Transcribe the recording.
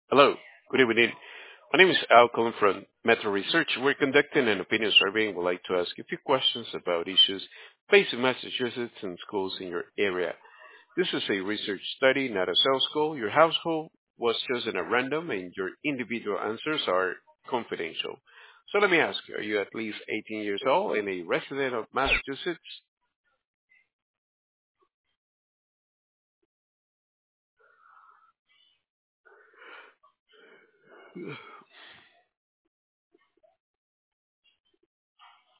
Hello, good evening. My name is Al calling from Metro Research. We're conducting an opinion survey and would like to ask a few questions about issues facing Massachusetts and schools in your area. This is a research study, not a sales call. Your household was chosen at random and your individual answers are confidential. So let me ask you, are you at least 18 years old and a resident of Massachusetts?